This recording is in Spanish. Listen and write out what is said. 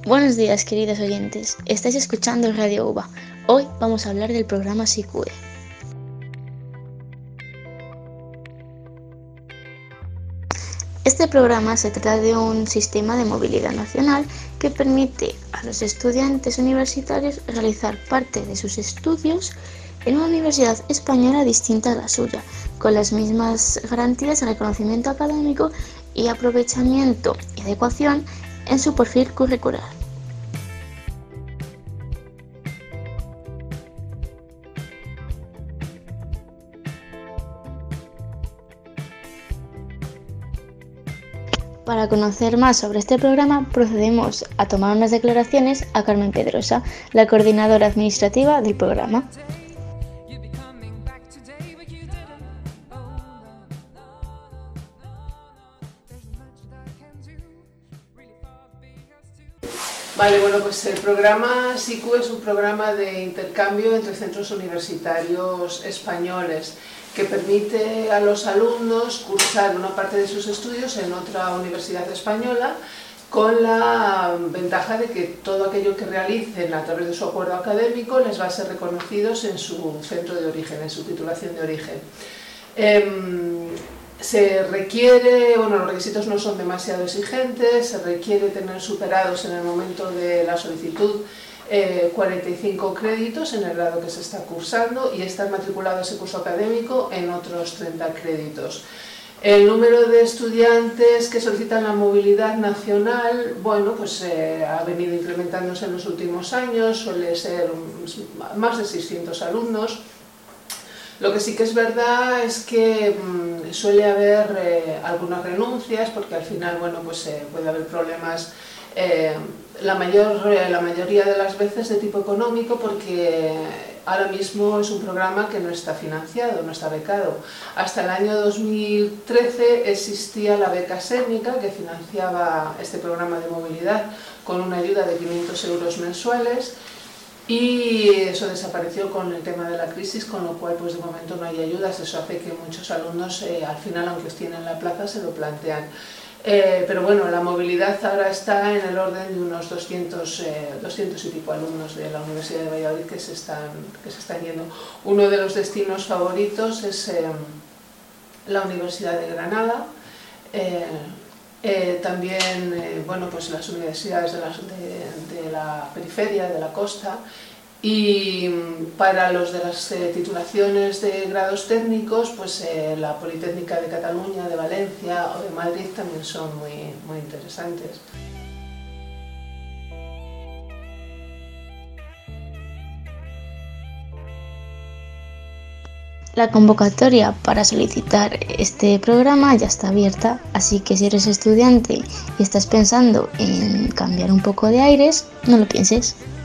Buenos días, queridos oyentes. Estáis escuchando Radio UBA. Hoy vamos a hablar del programa SICUE. Este programa se trata de un sistema de movilidad nacional que permite a los estudiantes universitarios realizar parte de sus estudios en una universidad española distinta a la suya, con las mismas garantías de reconocimiento académico y aprovechamiento y adecuación en su perfil curricular. Para conocer más sobre este programa, procedemos a tomar unas declaraciones a Carmen Pedrosa, la coordinadora administrativa del programa. Vale, bueno, pues el programa SICUE es un programa de intercambio entre centros universitarios españoles que permite a los alumnos cursar una parte de sus estudios en otra universidad española, con la ventaja de que todo aquello que realicen a través de su acuerdo académico les va a ser reconocidos en su centro de origen, en su titulación de origen. Se requiere, bueno, los requisitos no son demasiado exigentes, se requiere tener superados en el momento de la solicitud 45 créditos en el grado que se está cursando y estar matriculado ese curso académico en otros 30 créditos. El número de estudiantes que solicitan la movilidad nacional, bueno, pues ha venido incrementándose en los últimos años, suele ser más de 600 alumnos. Lo que sí que es verdad es que suele haber algunas renuncias, porque al final, bueno, pues puede haber problemas la mayoría de las veces de tipo económico, porque ahora mismo es un programa que no está financiado, no está becado. Hasta el año 2013 existía la beca Sénica, que financiaba este programa de movilidad con una ayuda de 500 euros mensuales, y eso desapareció con el tema de la crisis, con lo cual pues de momento no hay ayudas. Eso hace que muchos alumnos al final, aunque tienen la plaza, se lo plantean. Pero bueno, la movilidad ahora está en el orden de unos 200 y pico alumnos de la Universidad de Valladolid que se están yendo. Uno de los destinos favoritos es la Universidad de Granada. También bueno, pues las universidades de la periferia, de la costa, y para los de las titulaciones de grados técnicos, pues la Politécnica de Cataluña, de Valencia o de Madrid también son muy interesantes. La convocatoria para solicitar este programa ya está abierta, así que si eres estudiante y estás pensando en cambiar un poco de aires, no lo pienses.